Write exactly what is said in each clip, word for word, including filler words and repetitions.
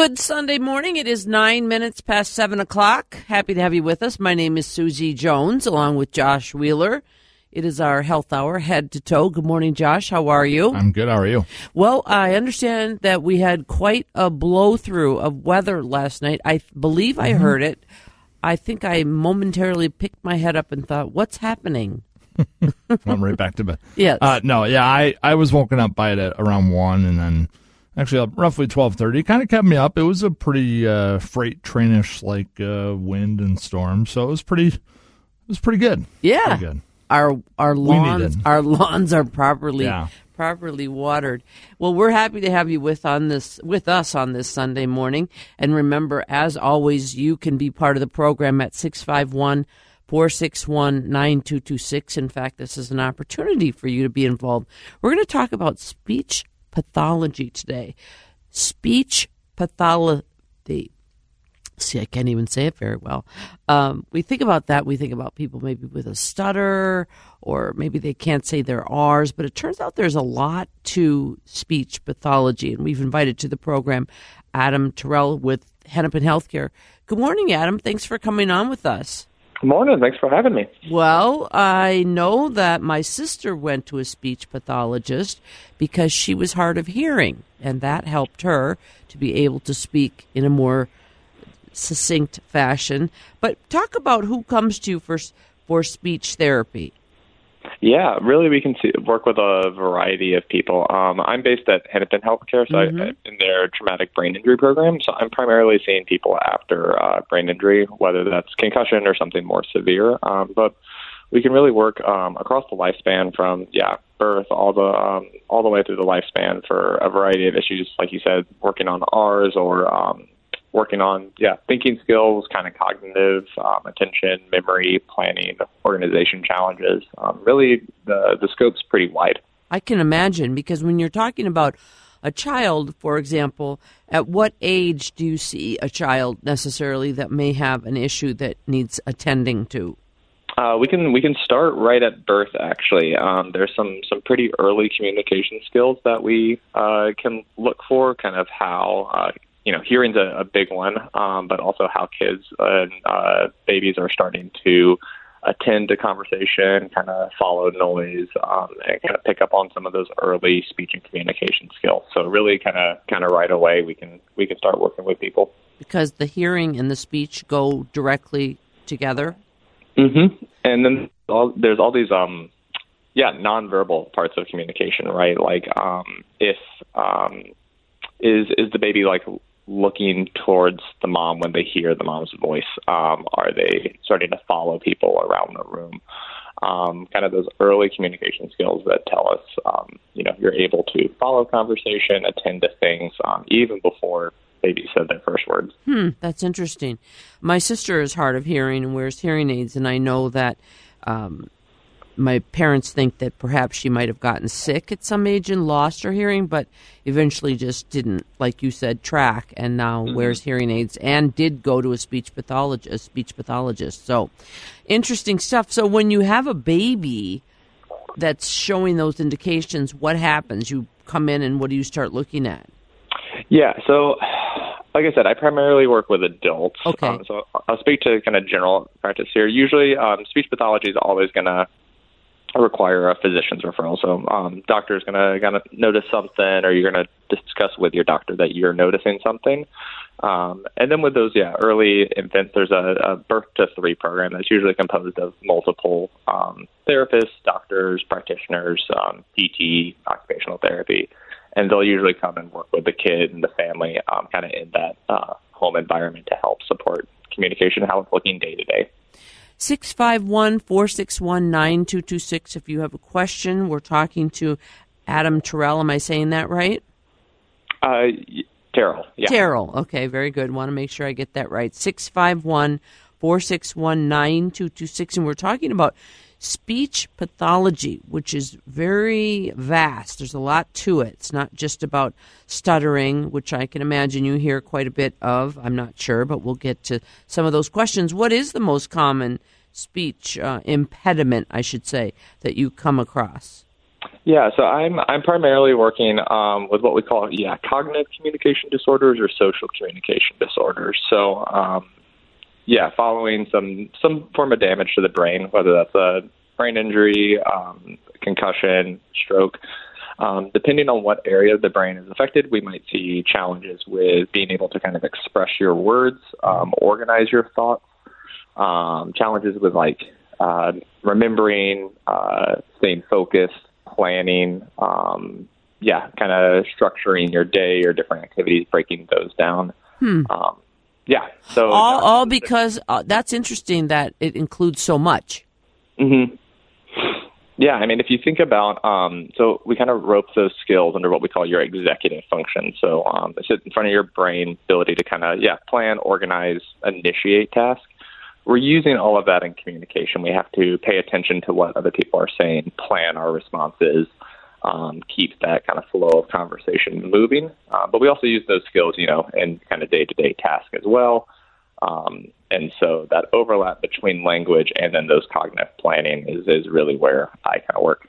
Good Sunday morning. It is nine minutes past seven o'clock. Happy to have you with us. My name is Susie Jones, along with Josh Wheeler. It is our health hour, head to toe. Good morning, Josh. How are you? I'm good. How are you? Well, I understand that we had quite a blow-through of weather last night. I believe I Mm-hmm. heard it. I think I momentarily picked my head up and thought, what's happening? I'm right back to bed. Yes. Uh, no, yeah, I, I was woken up by it at around one, and then actually uh, roughly twelve thirty. It kind of kept me up. It was a pretty uh, freight trainish like uh, wind and storm, so it was pretty. It was pretty good. Yeah. Pretty good. Our our lawns needed. our lawns are properly Yeah. properly watered. Well, we're happy to have you with on this with us on this Sunday morning. And remember, as always, you can be part of the program at six five one, four six one, nine two two six. In fact, this is an opportunity for you to be involved. We're going to talk about speech pathology today. Speech pathology. See, I can't even say it very well. Um, we think about that. We think about people maybe with a stutter, or maybe they can't say their R's. But it turns out there's a lot to speech pathology. And we've invited to the program Adam Terrell with Hennepin Healthcare. Good morning, Adam. Thanks for coming on with us. Good morning. Thanks for having me. Well, I know that my sister went to a speech pathologist because she was hard of hearing, and that helped her to be able to speak in a more succinct fashion. But talk about who comes to you for for speech therapy. Yeah, really, we can see, work with a variety of people. Um, I'm based at Hennepin Healthcare, so Mm-hmm. I, in their traumatic brain injury program. So I'm primarily seeing people after uh, brain injury, whether that's concussion or something more severe. Um, but we can really work um, across the lifespan from yeah birth all the um, all the way through the lifespan for a variety of issues, like you said, working on R's or um, working on, yeah, thinking skills, kind of cognitive, um, attention, memory, planning, organization challenges. Um, really, the, the scope's pretty wide. I can imagine, because when you're talking about a child, for example, at what age do you see a child necessarily that may have an issue that needs attending to? Uh, we can we can start right at birth. Actually, um, there's some some pretty early communication skills that we uh, can look for. Kind of how uh, you know hearing's a, a big one, um, but also how kids and uh, babies are starting to attend to conversation, kind of follow noise, um, and kind of pick up on some of those early speech and communication skills. So really, kind of kind of right away, we can we can start working with people Because the hearing and the speech go directly together. Mm-hmm. And then all, there's all these, um, yeah, nonverbal parts of communication, right? Like, um, if um, is is the baby like looking towards the mom when they hear the mom's voice? Um, are they starting to follow people around the room? Um, kind of those early communication skills that tell us, um, you know, you're able to follow conversation, attend to things, um, even before baby said their first words. Hmm, that's interesting. My sister is hard of hearing and wears hearing aids, and I know that um, my parents think that perhaps she might have gotten sick at some age and lost her hearing, but eventually just didn't, like you said, track, and now Mm-hmm. wears hearing aids and did go to a speech pathologist. A speech pathologist. So, interesting stuff. So, when you have a baby that's showing those indications, what happens? You come in, and what do you start looking at? Yeah, so like I said, I primarily work with adults. Okay. Um, so I'll speak to kind of general practice here. Usually, um, speech pathology is always going to require a physician's referral. So um, doctor's going to kind of notice something, or you're going to discuss with your doctor that you're noticing something. Um, and then with those, yeah, early infants, there's a, a birth to three program that's usually composed of multiple um, therapists, doctors, practitioners, um, P T, occupational therapy. And they'll usually come and work with the kid and the family um, kind of in that uh, home environment to help support communication, how it's looking day to day. six five one, four six one, nine two two six if you have a question. We're talking to Adam Terrell. Am I saying that right? Uh, Terrell, yeah. Terrell. Okay, very good. Want to make sure I get that right. six five one, four six one, nine two two six. And we're talking about speech pathology, which is very vast. There's a lot to it. It's not just about stuttering, which I can imagine you hear quite a bit of. I'm not sure, but we'll get to some of those questions. What is the most common speech uh, impediment, I should say, that you come across? Yeah, so I'm I'm primarily working um, with what we call yeah cognitive communication disorders or social communication disorders. So um, yeah, following some some form of damage to the brain, whether that's a brain injury, um, concussion, stroke. Um, depending on what area of the brain is affected, we might see challenges with being able to kind of express your words, um, organize your thoughts, um, challenges with like uh, remembering, uh, staying focused, planning, um, yeah, kind of structuring your day or different activities, breaking those down. Hmm. Um, yeah. So all, all because uh, that's interesting that it includes so much. Mm-hmm. Yeah, I mean, if you think about, um, so we kind of rope those skills under what we call your executive function. So um, it's in front of your brain, ability to kind of, yeah, plan, organize, initiate tasks. We're using all of that in communication. We have to pay attention to what other people are saying, plan our responses, um, keep that kind of flow of conversation moving. Uh, but we also use those skills, you know, in kind of day-to-day tasks as well. Um, and so that overlap between language and then those cognitive planning is, is really where I kind of work.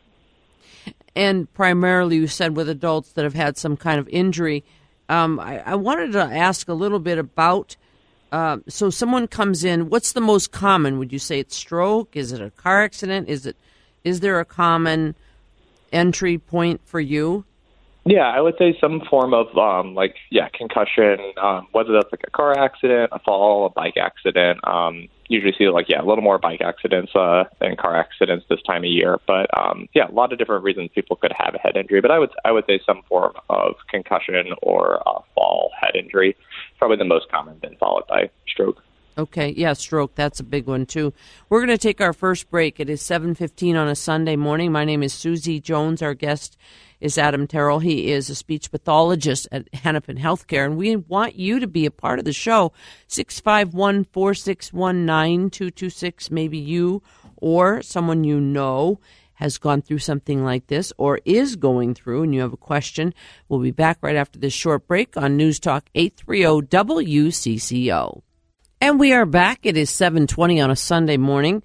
And primarily, you said with adults that have had some kind of injury. Um, I, I wanted to ask a little bit about Uh, so someone comes in, what's the most common? Would you say it's stroke? Is it a car accident? Is it? Is there a common entry point for you? Yeah, I would say some form of um, like, yeah, concussion, um, whether that's like a car accident, a fall, a bike accident. Um, usually see like, yeah, a little more bike accidents uh, than car accidents this time of year. But um, yeah, a lot of different reasons people could have a head injury. But I would I would say some form of concussion or uh, fall, head injury, probably the most common, then followed by stroke. Okay, yeah, stroke, that's a big one too. We're going to take our first break. It is seven fifteen on a Sunday morning. My name is Susie Jones. Our guest is Adam Terrell. He is a speech pathologist at Hennepin Healthcare, and we want you to be a part of the show. six five one, four six one, nine two two six. Maybe you or someone you know has gone through something like this or is going through, and you have a question. We'll be back right after this short break on News Talk eight thirty W C C O. And we are back. It is seven twenty on a Sunday morning.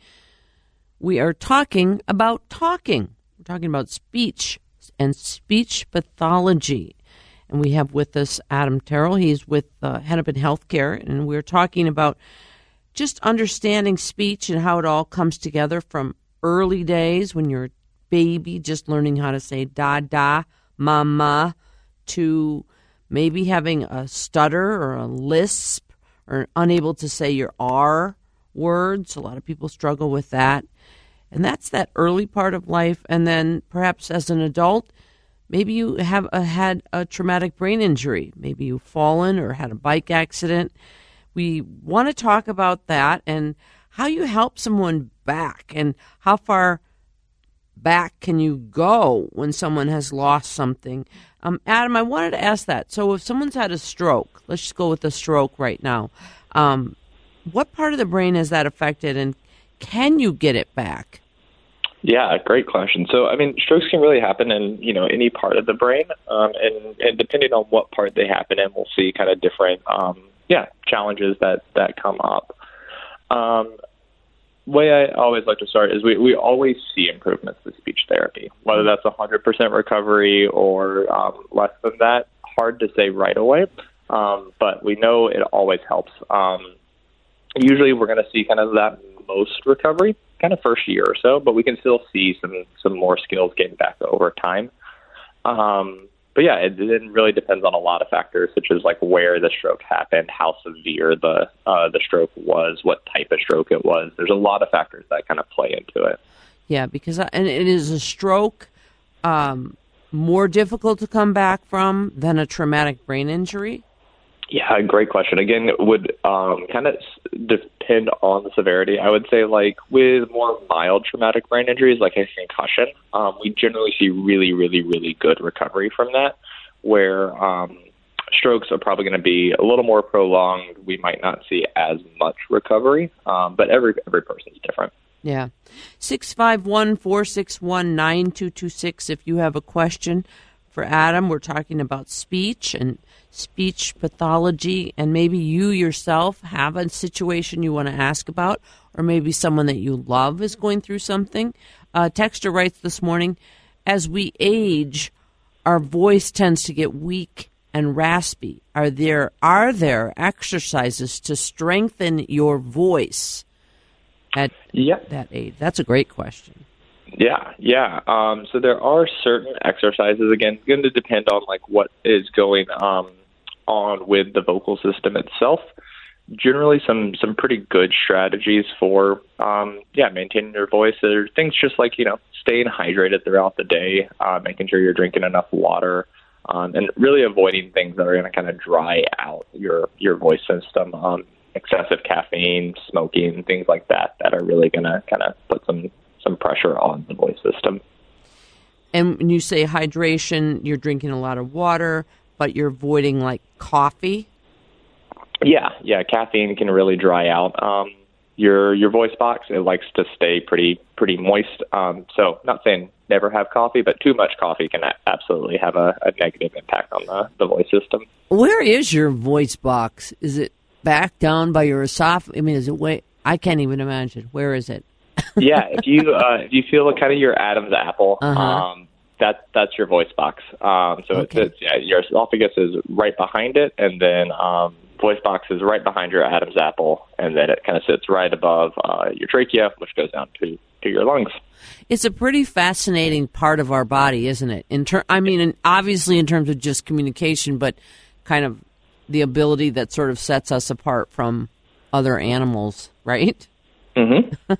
We are talking about talking. We're talking about speech and speech pathology. And we have with us Adam Terrell. He's with uh, Hennepin Healthcare, and we're talking about just understanding speech and how it all comes together from early days when you're a baby, just learning how to say da, da, mama, to maybe having a stutter or a lisp, or unable to say your R words. A lot of people struggle with that. And that's that early part of life. And then perhaps as an adult, maybe you have a, had a traumatic brain injury. Maybe you've fallen or had a bike accident. We want to talk about that and how you help someone back and how far back can you go when someone has lost something. Um, Adam, I wanted to ask that. So if someone's had a stroke, let's just go with the stroke right now. Um, what part of the brain is that affected, and can you get it back? Yeah, great question. So, I mean, strokes can really happen in, you know, any part of the brain, um, and, and depending on what part they happen in, we'll see kind of different, um, yeah, challenges that, that come up. Um, way I always like to start is we, we always see improvements with speech therapy, whether that's one hundred percent recovery or um, less than that. Hard to say right away, um, but we know it always helps. Um, usually we're going to see kind of that most recovery kind of first year or so, but we can still see some, some more skills getting back over time. Um, but yeah, it, it really depends on a lot of factors, such as like where the stroke happened, how severe the uh, the stroke was, what type of stroke it was. There's a lot of factors that kind of play into it. Yeah, because I, and it is a stroke um, more difficult to come back from than a traumatic brain injury? Yeah, great question. Again, it would um, kind of depend on the severity. I would say, like, with more mild traumatic brain injuries, like a concussion, um, we generally see really, really, really good recovery from that, where um, strokes are probably going to be a little more prolonged. We might not see as much recovery, um, but every every person's different. Yeah. six five one, four six one, nine two two six if you have a question for Adam. We're talking about speech and speech pathology, and maybe you yourself have a situation you want to ask about, or maybe someone that you love is going through something. Uh, Texter writes this morning, as we age, our voice tends to get weak and raspy. Are there are there exercises to strengthen your voice at Yep. that age? That's a great question. Yeah, yeah. Um, so there are certain exercises. Again, it's going to depend on like what is going um, on with the vocal system itself. Generally, some some pretty good strategies for um, yeah maintaining your voice. There are things just like you know staying hydrated throughout the day, uh, making sure you're drinking enough water, um, and really avoiding things that are going to kind of dry out your your voice system. Um, excessive caffeine, smoking, things like that that are really going to kind of put some some pressure on the voice system. And when you say hydration, you're drinking a lot of water, but you're avoiding like coffee. Yeah, yeah. Caffeine can really dry out um, your your voice box. It likes to stay pretty pretty moist. Um, so, not saying never have coffee, but too much coffee can a- absolutely have a, a negative impact on the, the voice system. Where is your voice box? Is it back down by your esophagus? I mean, is it way? I can't even imagine. Where is it? Yeah, if you uh, if you feel kind of your Adam's apple, Uh-huh. um, that that's your voice box. Um, so Okay. it's, it's yeah, your esophagus is right behind it, and then um, voice box is right behind your Adam's apple, and then it kind of sits right above uh, your trachea, which goes down to, to your lungs. It's a pretty fascinating part of our body, isn't it? In ter- I mean, and obviously in terms of just communication, but kind of the ability that sort of sets us apart from other animals, right? Mm-hmm.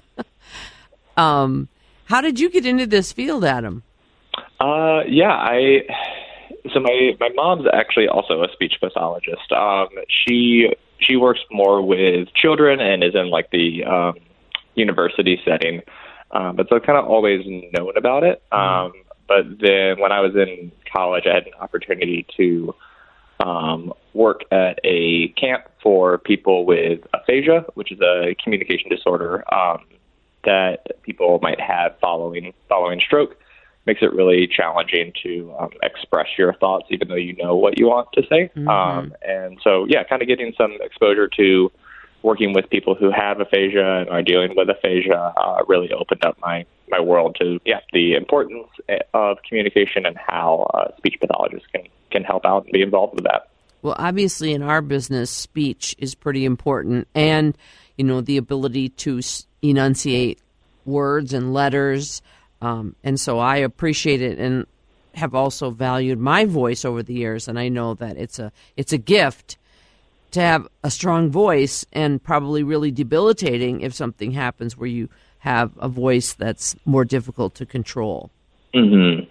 Um, how did you get into this field, Adam? Uh, yeah, I. So my my mom's actually also a speech pathologist. Um, she she works more with children and is in like the um, university setting. Um, but so I've kind of always known about it. Um, but then when I was in college, I had an opportunity to um, work at a camp for people with aphasia, which is a communication disorder um, that people might have following following stroke. Makes it really challenging to um, express your thoughts, even though you know what you want to say. Mm-hmm. Um, and so, yeah, kind of getting some exposure to working with people who have aphasia and are dealing with aphasia uh, really opened up my, my world to, yeah, the importance of communication and how uh, speech pathologists can, can help out and be involved with that. Well, obviously in our business, speech is pretty important, and, you know, the ability to s- enunciate words and letters. Um, and so I appreciate it and have also valued my voice over the years. And I know that it's a it's a gift to have a strong voice, and probably really debilitating if something happens where you have a voice that's more difficult to control. Mm-hmm.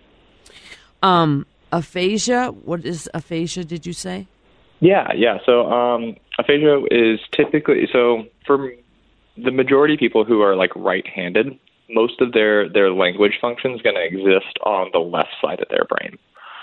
Um, aphasia, what is aphasia, did you say? Yeah, yeah. So um, aphasia is typically, so for the majority of people who are like right-handed, most of their, their language function is going to exist on the left side of their brain.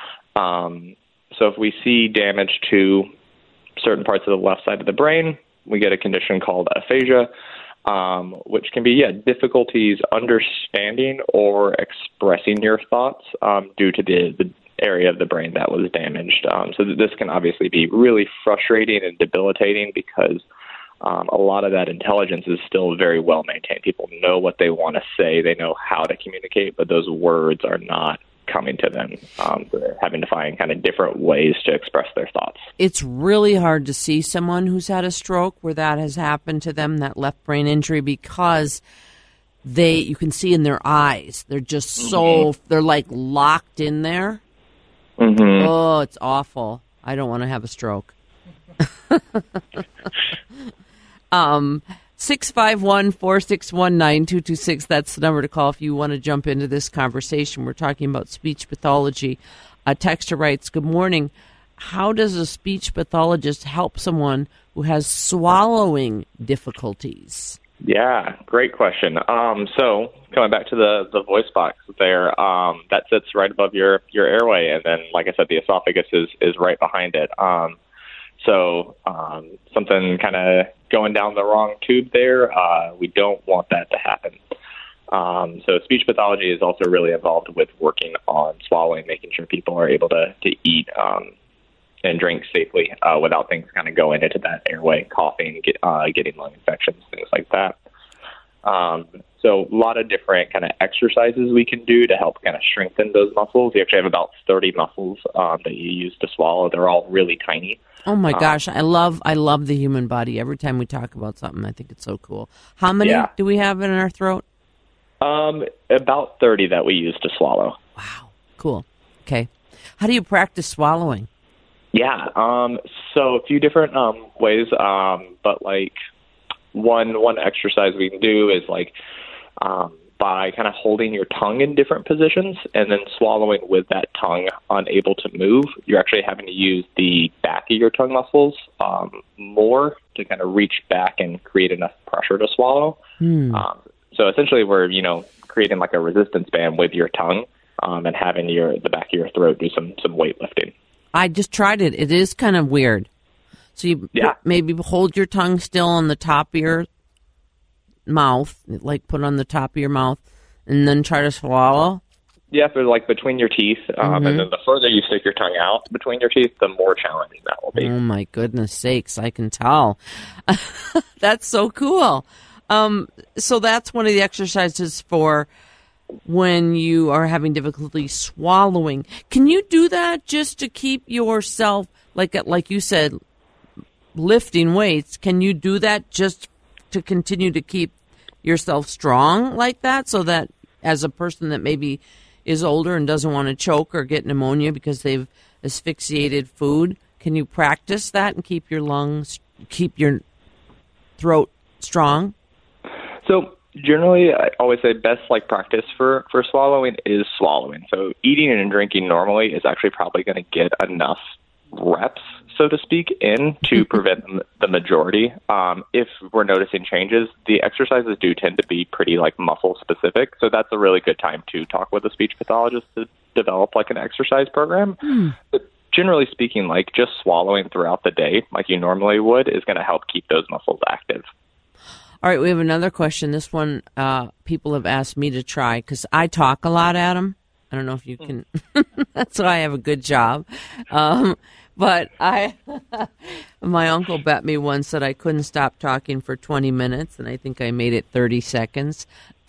Um, so if we see damage to certain parts of the left side of the brain, we get a condition called aphasia, um, which can be yeah, difficulties understanding or expressing your thoughts um, due to the, the area of the brain that was damaged. Um, so this can obviously be really frustrating and debilitating because Um, a lot of that intelligence is still very well maintained. People know what they want to say. They know how to communicate, but those words are not coming to them. Um, so they're having to find kind of different ways to express their thoughts. It's really hard to see someone who's had a stroke where that has happened to them, that left brain injury, because they, you can see in their eyes, they're just so, mm-hmm. they're like locked in there. Mm-hmm. Oh, it's awful. I don't want to have a stroke. Um, six five one, four six one, nine two two six. That's the number to call if you want to jump into this conversation. We're talking about speech pathology. A texter writes, good morning. How does a speech pathologist help someone who has swallowing difficulties? Yeah, great question. Um, so coming back to the, the voice box there, um, that sits right above your, your airway. And then, like I said, the esophagus is, is right behind it. Um, So um, something kind of going down the wrong tube there, uh, we don't want that to happen. Um, so speech pathology is also really involved with working on swallowing, making sure people are able to, to eat um, and drink safely uh, without things kind of going into that airway, coughing, get, uh, getting lung infections, things like that. Um, So a lot of different kind of exercises we can do to help kind of strengthen those muscles. You actually have about thirty muscles um, that you use to swallow. They're all really tiny. Oh my um, gosh, I love I love the human body. Every time we talk about something, I think it's so cool. How many yeah. do we have in our throat? Um, about thirty that we use to swallow. Wow, cool. Okay. How do you practice swallowing? Yeah, um, so a few different um, ways, um, but like one one exercise we can do is like um, by kind of holding your tongue in different positions and then swallowing with that tongue unable to move. You're actually having to use the back of your tongue muscles um, more to kind of reach back and create enough pressure to swallow. Hmm. Um, so essentially we're, you know, creating like a resistance band with your tongue um, and having your the back of your throat do some, some weightlifting. I just tried it. It is kind of weird. So you yeah. put, maybe hold your tongue still on the top of your mouth, like put on the top of your mouth, and then try to swallow. Yeah, so like between your teeth, um, mm-hmm. and then the further you stick your tongue out between your teeth, the more challenging that will be. Oh my goodness sakes, I can tell. That's so cool. Um, so that's one of the exercises for when you are having difficulty swallowing. Can you do that just to keep yourself, like like you said, lifting weights? Can you do that just to continue to keep yourself strong like that, so that as a person that maybe is older and doesn't want to choke or get pneumonia because they've asphyxiated food, can you practice that and keep your lungs, keep your throat strong? So generally, I always say best like practice for, for swallowing is swallowing. So eating and drinking normally is actually probably going to get enough reps, so to speak, in to prevent the majority. Um, if we're noticing changes, the exercises do tend to be pretty like muscle specific. So that's a really good time to talk with a speech pathologist to develop like an exercise program. Hmm. But generally speaking, like just swallowing throughout the day like you normally would is going to help keep those muscles active. All right, we have another question. This one uh, people have asked me to try because I talk a lot, Adam. I don't know if you can. That's why I have a good job. Um, but I, my uncle bet me once that I couldn't stop talking for twenty minutes, and I think I made it thirty seconds.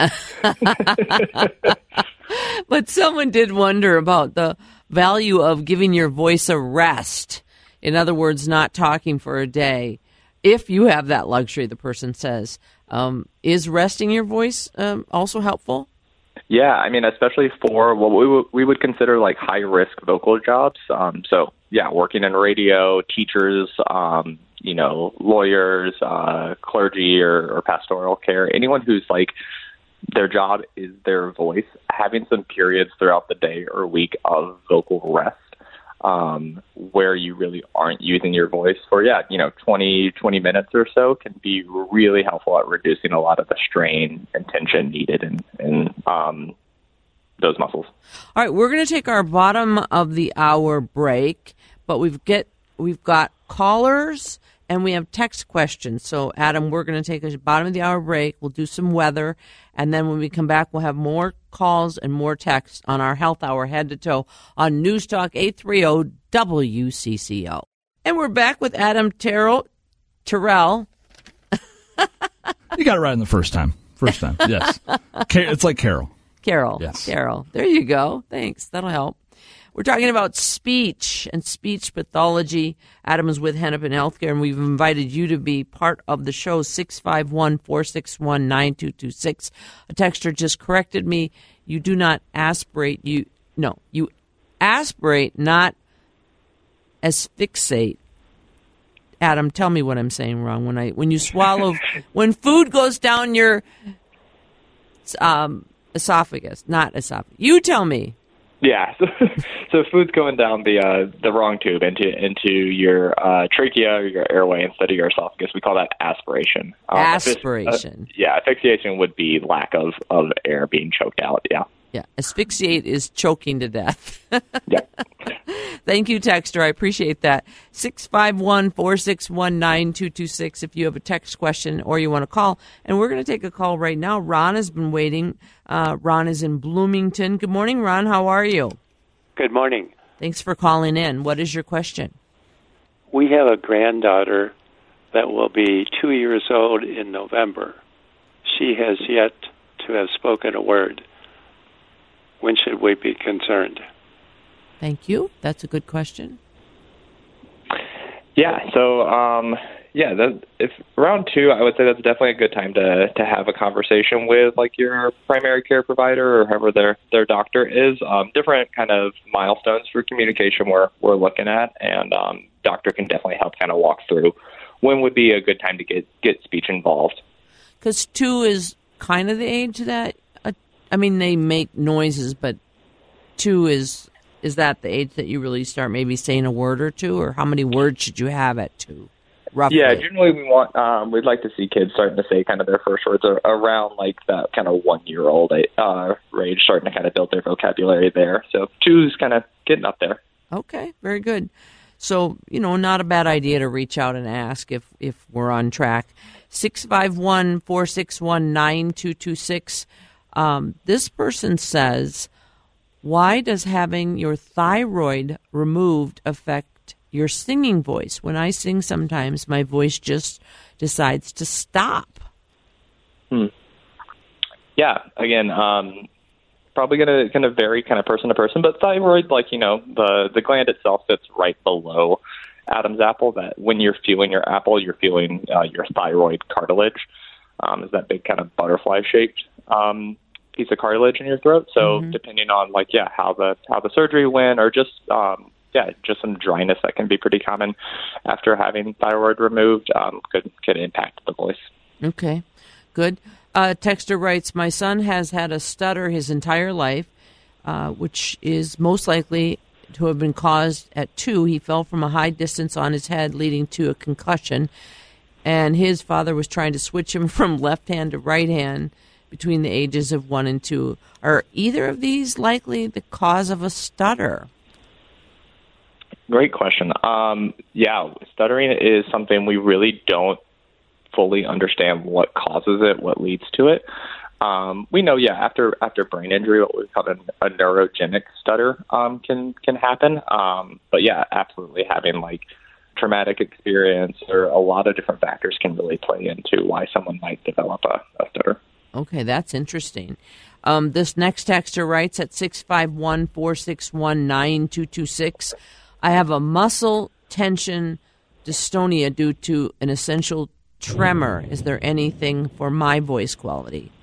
But someone did wonder about the value of giving your voice a rest. In other words, not talking for a day. If you have that luxury, the person says, um, is resting your voice um, also helpful? Yeah, I mean, especially for what we would, we would consider like high-risk vocal jobs. Um, so, yeah, working in radio, teachers, um, you know, lawyers, uh, clergy or, or pastoral care, anyone who's like their job is their voice, having some periods throughout the day or week of vocal rest. Um, where you really aren't using your voice for, yeah, you know, twenty, twenty minutes or so can be really helpful at reducing a lot of the strain and tension needed in, in um, those muscles. All right, we're going to take our bottom of the hour break, but we've get we've got callers and we have text questions. So, Adam, we're going to take a bottom of the hour break. We'll do some weather, and then when we come back, we'll have more calls and more texts on our Health Hour head to toe on News Talk eight thirty W C C O. And we're back with Adam Terrell. Terrell. You got it right in the first time. First time, yes. It's like Carol. Carol. Yes. Carol. There you go. Thanks. That'll help. We're talking about speech and speech pathology. Adam is with Hennepin Healthcare, and we've invited you to be part of the show, six five one, four six one, nine two two six. A texter just corrected me. You do not aspirate. You No, you aspirate, not asphyxiate. Adam, tell me what I'm saying wrong. When I when you swallow, when food goes down your um, esophagus, not esophagus. You tell me. Yeah, so, so food's going down the uh, the wrong tube into into your uh, trachea or your airway instead of your esophagus. We call that aspiration. Um, aspiration. Uh, yeah, asphyxiation would be lack of, of air being choked out. Yeah. Yeah, asphyxiate is choking to death. Yeah. Thank you, texter. I appreciate that. six five one, four six one, nine two two six if you have a text question or you want to call. And we're going to take a call right now. Ron has been waiting. Uh, Ron is in Bloomington. Good morning, Ron. How are you? Good morning. Thanks for calling in. What is your question? We have a granddaughter that will be two years old in November. She has yet to have spoken a word. When should we be concerned? Thank you. That's a good question. Yeah, so um, yeah, that, if around two, I would say that's definitely a good time to to have a conversation with like your primary care provider or whoever their their doctor is. Um, different kind of milestones for communication we're we're looking at, and um, doctor can definitely help kind of walk through when would be a good time to get get speech involved. Because two is kind of the age that uh, I mean they make noises, but two is. Is that the age that you really start maybe saying a word or two, or how many words should you have at two, roughly? Yeah, generally we want, um, we'd like to see kids starting to say kind of their first words around like that kind of one-year-old uh, range, starting to kind of build their vocabulary there. So two's kind of getting up there. Okay, very good. So, you know, not a bad idea to reach out and ask if, if we're on track. six five one, four six one, nine two two six. Um, this person says, why does having your thyroid removed affect your singing voice? When I sing sometimes, my voice just decides to stop. Hmm. Yeah, again, um, probably going to kind of vary kind of person to person, but thyroid, like, you know, the, the gland itself sits right below Adam's apple, that when you're feeling your apple, you're feeling uh, your thyroid cartilage. Um, is that big kind of butterfly-shaped um piece of cartilage in your throat. So mm-hmm. depending on like, yeah, how the, how the surgery went, or just, um, yeah, just some dryness that can be pretty common after having thyroid removed, um, could, could impact the voice. Okay, good. Uh, texter writes, my son has had a stutter his entire life, uh, which is most likely to have been caused at two. He fell from a high distance on his head, leading to a concussion. And his father was trying to switch him from left hand to right hand between the ages of one and two. Are either of these likely the cause of a stutter? Great question. Um, yeah, stuttering is something we really don't fully understand what causes it, what leads to it. Um, we know, yeah, after after brain injury, what we call a, a neurogenic stutter um, can can happen. Um, but yeah, absolutely, having like traumatic experience or a lot of different factors can really play into why someone might develop a, a stutter. Okay, that's interesting. Um, this next texter writes at six five one, four six one, nine two two six, I have a muscle tension dystonia due to an essential tremor. Is there anything for my voice quality?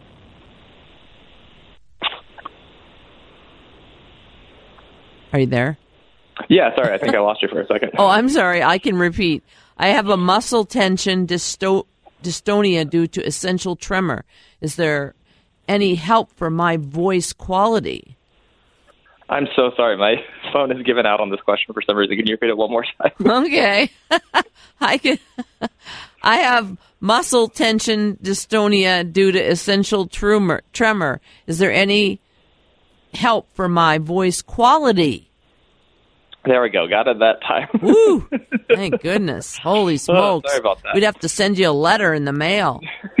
Are you there? Yeah, sorry, I think I lost you for a second. Oh, I'm sorry. I can repeat. I have a muscle tension dysto- dystonia due to essential tremor. Is there any help for my voice quality? I'm so sorry. My phone has given out on this question for some reason. Can you repeat it one more time? Okay. I can. I have muscle tension dystonia due to essential tremor. Tremor. Is there any help for my voice quality? There we go. Got it that time. Woo! Thank goodness. Holy smokes. Oh, sorry about that. We'd have to send you a letter in the mail.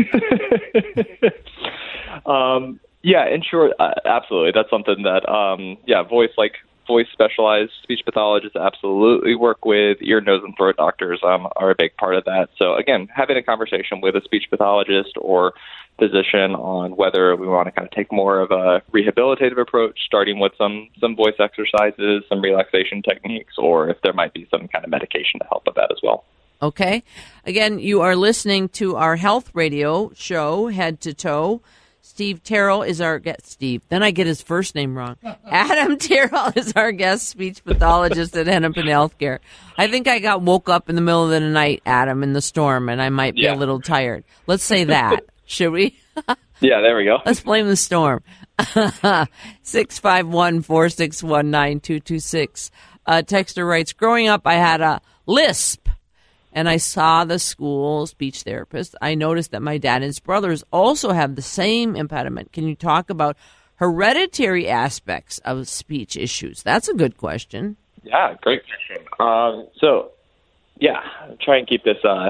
um, yeah, in short, uh, absolutely. That's something that, um, yeah, voice, like voice specialized speech pathologists absolutely work with. Ear, nose, and throat doctors um, are a big part of that. So, again, having a conversation with a speech pathologist or physician on whether we want to kind of take more of a rehabilitative approach, starting with some, some voice exercises, some relaxation techniques, or if there might be some kind of medication to help with that as well. Okay. Again, you are listening to our health radio show, Head to Toe. Steve Terrell is our guest. Steve. Then I get his first name wrong. Adam Terrell is our guest speech pathologist at Hennepin Healthcare. I think I got woke up in the middle of the night, Adam, in the storm, and I might be yeah. a little tired. Let's say that. Should we? Yeah, there we go. Let's blame the storm. six five one, four six one, nine two two six. Uh, texter writes, growing up, I had a lisp, and I saw the school speech therapist. I noticed that my dad and his brothers also have the same impediment. Can you talk about hereditary aspects of speech issues? That's a good question. Yeah, great question. Um, so, yeah, try and keep this uh,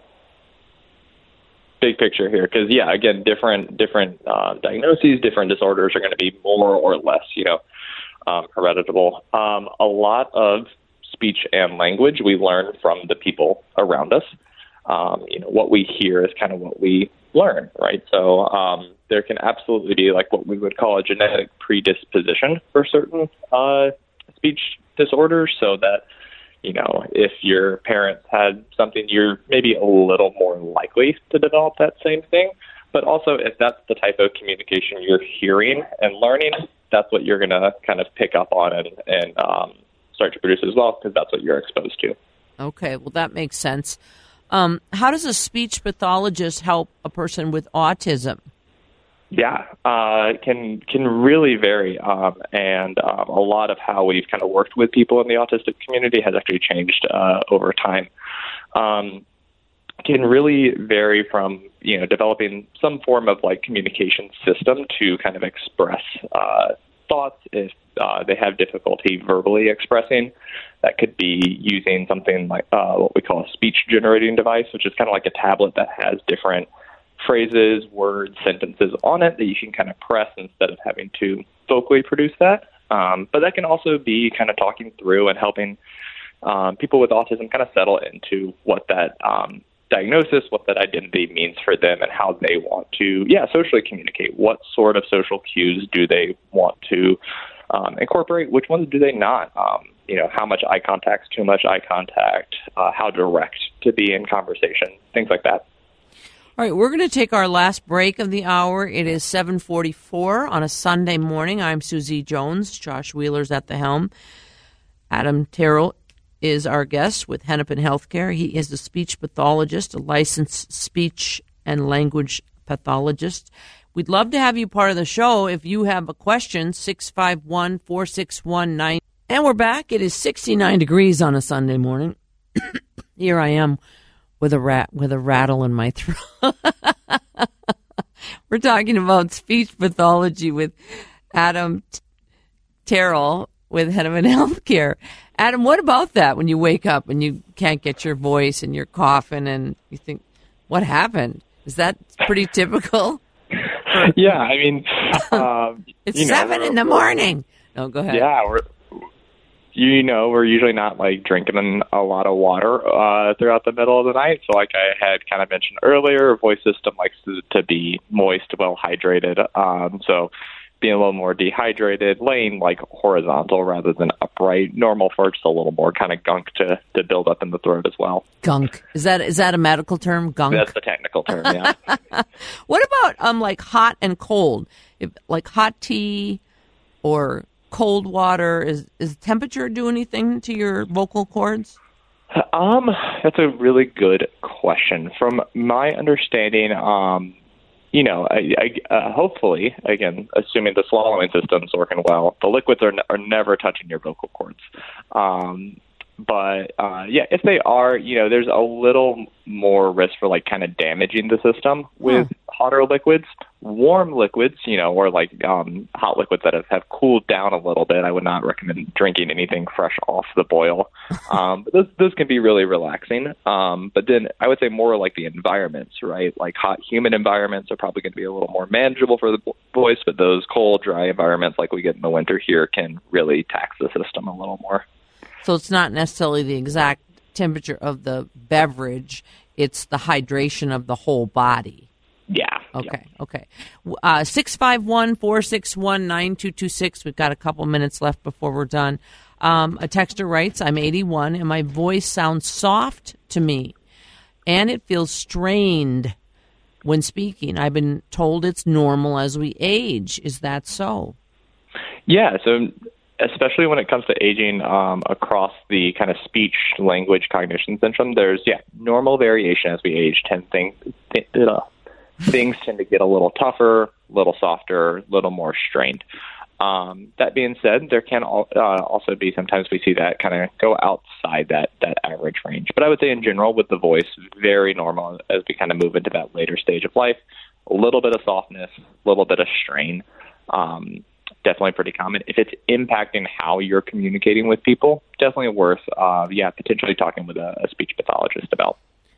big picture here, because yeah, again, different different uh, diagnoses, different disorders are going to be more or less, you know, um, hereditable. Um, a lot of speech and language we learn from the people around us. Um, you know, what we hear is kind of what we learn, right? So um, there can absolutely be like what we would call a genetic predisposition for certain uh, speech disorders, so that, you know, if your parents had something, you're maybe a little more likely to develop that same thing. But also, if that's the type of communication you're hearing and learning, that's what you're going to kind of pick up on and, and um, start to produce as well, because that's what you're exposed to. Okay, well, that makes sense. Um, how does a speech pathologist help a person with autism? Yeah, uh, it can can really vary, um, and um, a lot of how we've kind of worked with people in the autistic community has actually changed uh, over time. Um, can really vary from, you know, developing some form of like communication system to kind of express uh, thoughts if uh, they have difficulty verbally expressing. That could be using something like uh, what we call a speech generating device, which is kind of like a tablet that has different phrases, words, sentences on it that you can kind of press instead of having to vocally produce that. Um, but that can also be kind of talking through and helping um, people with autism kind of settle into what that um, diagnosis, what that identity means for them, and how they want to, yeah, socially communicate. What sort of social cues do they want to um, incorporate? Which ones do they not? Um, you know, how much eye contact, too much eye contact, uh, how direct to be in conversation, things like that. All right, we're going to take our last break of the hour. It is seven forty-four on a Sunday morning. I'm Susie Jones. Josh Wheeler's at the helm. Adam Terrell is our guest with Hennepin Healthcare. He is a speech pathologist, a licensed speech and language pathologist. We'd love to have you part of the show. If you have a question, six five one, four six one, nine. And we're back. It is sixty-nine degrees on a Sunday morning. Here I am with a rat with a rattle in my throat. We're talking about speech pathology with Adam Terrell with Hennepin Healthcare. Adam, what about that when you wake up and you can't get your voice and you're coughing and you think, what happened? Is that pretty typical? Yeah, I mean, um, it's you know, seven in the morning. No, go ahead. Yeah, we're, you know, we're usually not like drinking a lot of water uh, throughout the middle of the night. So, like I had kind of mentioned earlier, our voice system likes to, to be moist, well hydrated. Um, so, being a little more dehydrated, laying like horizontal rather than upright, normal for just a little more kind of gunk to, to build up in the throat as well. Gunk. Is that is that a medical term? Gunk? That's the technical term, yeah. What about um like hot and cold? If, like hot tea or cold water, is is temperature do anything to your vocal cords? Um, that's a really good question. From my understanding, um, you know, I, I, uh, hopefully, again, assuming the swallowing system's working well, the liquids are, are never touching your vocal cords. Um, but, uh, yeah, if they are, you know, there's a little more risk for, like, kind of damaging the system with hmm. hotter liquids. Warm liquids, you know, or, like, um, hot liquids that have, have cooled down a little bit, I would not recommend drinking anything fresh off the boil. Um, but those, those can be really relaxing. Um, but then I would say more like the environments, right? Like hot, humid environments are probably going to be a little more manageable for the voice, but those cold, dry environments like we get in the winter here can really tax the system a little more. So it's not necessarily the exact temperature of the beverage, it's the hydration of the whole body. Yeah. Okay, yeah. okay. Uh, six five one, four six one, nine two two six. We've got a couple minutes left before we're done. Um, a texter writes, I'm eighty-one, and my voice sounds soft to me, and it feels strained when speaking. I've been told it's normal as we age. Is that so? Yeah, so especially when it comes to aging um, across the kind of speech, language, cognition syndrome, there's, yeah, normal variation as we age. Ten things, th- uh, things tend to get a little tougher, a little softer, a little more strained. Um, that being said, there can al- uh, also be sometimes we see that kind of go outside that, that average range. But I would say in general with the voice, very normal as we kind of move into that later stage of life. A little bit of softness, a little bit of strain. Um, definitely pretty common. If it's impacting how you're communicating with people, definitely worth, uh, yeah, potentially talking with a, a speech pathologist about.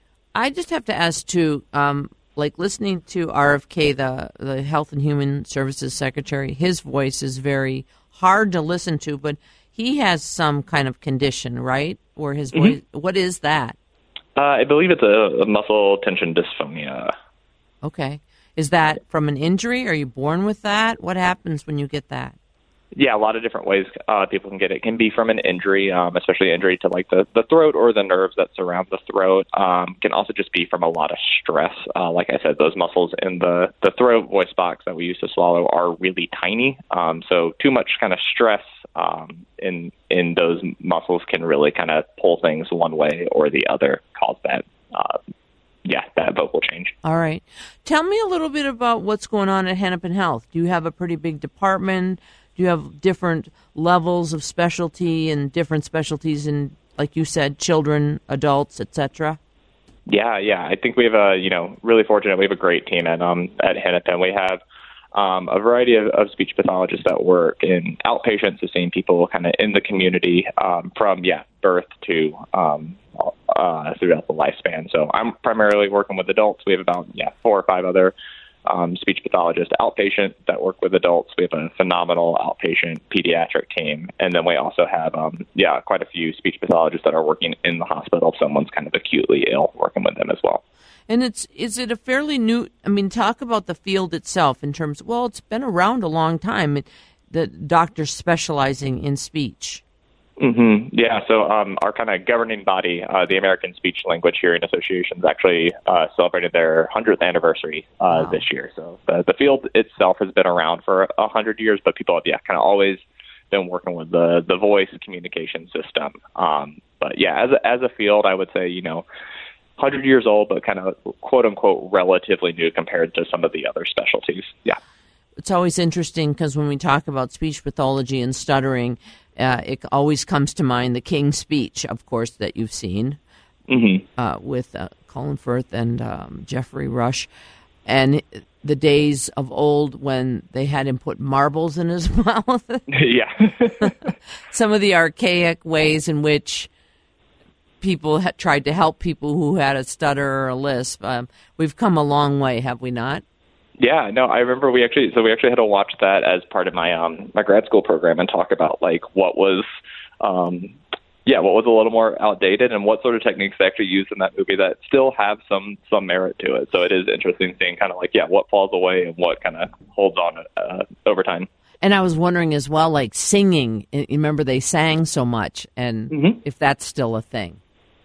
I just have to ask, too, um, like listening to R F K, the, the Health and Human Services Secretary, his voice is very hard to listen to, but he has some kind of condition, right? Where his voice, mm-hmm. What is that? Uh, I believe it's a, a muscle tension dysphonia. Okay. Is that from an injury? Are you born with that? What happens when you get that? Yeah, a lot of different ways uh, people can get it. It can be from an injury, um, especially injury to like the, the throat or the nerves that surround the throat. Um, can also just be from a lot of stress. Uh, like I said, those muscles in the, the throat voice box that we use to swallow are really tiny. Um, so too much kind of stress um, in in those muscles can really kind of pull things one way or the other, cause that uh, yeah, that vocal change. All right. Tell me a little bit about what's going on at Hennepin Health. Do you have a pretty big department? Do you have different levels of specialty and different specialties in, like you said, children, adults, et cetera? Yeah, yeah. I think we have a, you know, really fortunate. We have a great team at um at Hennepin. We have um, a variety of, of speech pathologists that work in outpatients, so seeing people kind of in the community um, from yeah birth to um, uh, throughout the lifespan. So I'm primarily working with adults. We have about yeah four or five other Um, speech pathologist outpatient that work with adults. We have a phenomenal outpatient pediatric team. And then we also have, um, yeah, quite a few speech pathologists that are working in the hospital if someone's kind of acutely ill, working with them as well. And it's is it a fairly new, I mean, talk about the field itself in terms, well, it's been around a long time, it, the doctors specializing in speech. Mm-hmm. Yeah, so um, our kind of governing body, uh, the American Speech Language Hearing Association, has actually uh, celebrated their hundredth anniversary uh, wow. this year. So the, the field itself has been around for a hundred years, but people have yeah, kind of always been working with the, the voice communication system. Um, but yeah, as a, as a field, I would say, you know, one hundred years old, but kind of quote unquote relatively new compared to some of the other specialties. Yeah. It's always interesting because when we talk about speech pathology and stuttering, uh, it always comes to mind the King's Speech, of course, that you've seen mm-hmm. uh, with uh, Colin Firth and um, Geoffrey Rush. And the days of old when they had him put marbles in his mouth. Yeah. Some of the archaic ways in which people had tried to help people who had a stutter or a lisp. Um, we've come a long way, have we not? Yeah, no, I remember we actually, so we actually had to watch that as part of my um my grad school program and talk about like what was, um yeah, what was a little more outdated and what sort of techniques they actually used in that movie that still have some some merit to it. So it is interesting seeing kind of like yeah what falls away and what kind of holds on uh, over time. And I was wondering as well, like singing. You remember they sang so much, and mm-hmm. if that's still a thing.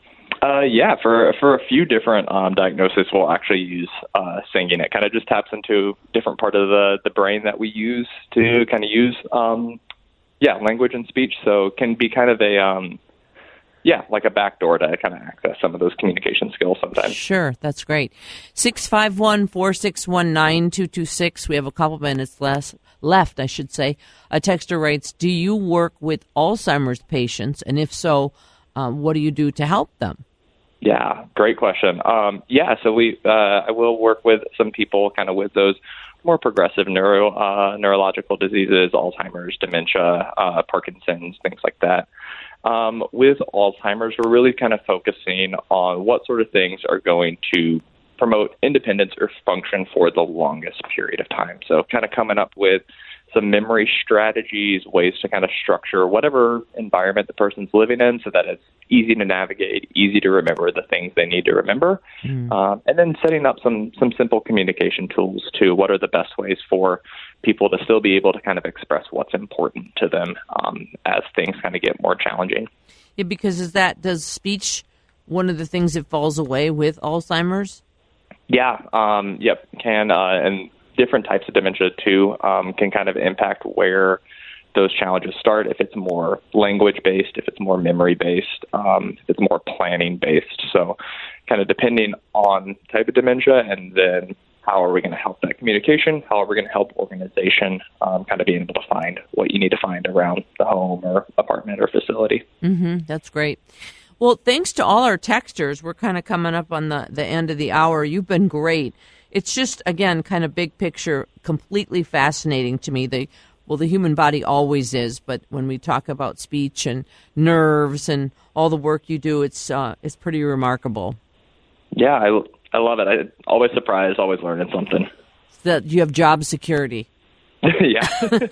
Uh, yeah, for for a few different um, diagnoses, we'll actually use uh, singing. It kind of just taps into different part of the, the brain that we use to kind of use, um, yeah, language and speech. So it can be kind of a, um, yeah, like a backdoor to kind of access some of those communication skills sometimes. Sure, that's great. six five one, four six one, nine two two six. We have a couple minutes less, left, I should say. A texter writes, do you work with Alzheimer's patients? And if so, um, what do you do to help them? Yeah, great question. Um, yeah, so we uh, I will work with some people kind of with those more progressive neuro uh, neurological diseases, Alzheimer's, dementia, uh, Parkinson's, things like that. Um, with Alzheimer's, we're really kind of focusing on what sort of things are going to promote independence or function for the longest period of time. So kind of coming up with some memory strategies, ways to kind of structure whatever environment the person's living in so that it's easy to navigate, easy to remember the things they need to remember. Mm. Um, and then setting up some some simple communication tools too. What are the best ways for people to still be able to kind of express what's important to them um, as things kind of get more challenging? Yeah, because is that, does speech one of the things that falls away with Alzheimer's? Yeah, um, yep, can, uh, and different types of dementia, too, um, can kind of impact where those challenges start. If it's more language-based, if it's more memory-based, um, if it's more planning-based. So kind of depending on type of dementia, and then how are we going to help that communication? How are we going to help organization um, kind of being able to find what you need to find around the home or apartment or facility? Mm-hmm. That's great. Well, thanks to all our texters. We're kind of coming up on the, the end of the hour. You've been great. It's just, again, kind of big picture, completely fascinating to me. The, well, the human body always is, but when we talk about speech and nerves and all the work you do, it's uh, it's pretty remarkable. Yeah, I, I love it. I always surprised, always learning something. That you have job security. Yeah.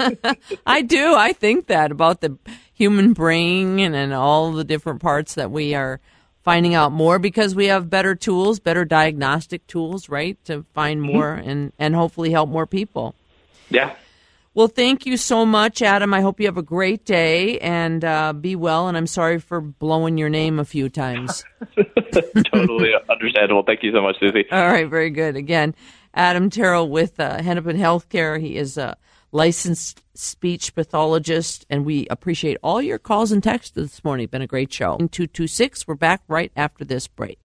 I do. I think that about the human brain and, and all the different parts that we are finding out more because we have better tools, better diagnostic tools, right, to find more mm-hmm. and, and hopefully help more people. Yeah. Well, thank you so much, Adam. I hope you have a great day and uh, be well. And I'm sorry for blowing your name a few times. Totally understandable. Thank you so much, Susie. All right. Very good. Again, Adam Terrell with uh, Hennepin Healthcare. He is a licensed speech pathologist, and we appreciate all your calls and texts this morning. Been a great show. two two six, we're back right after this break.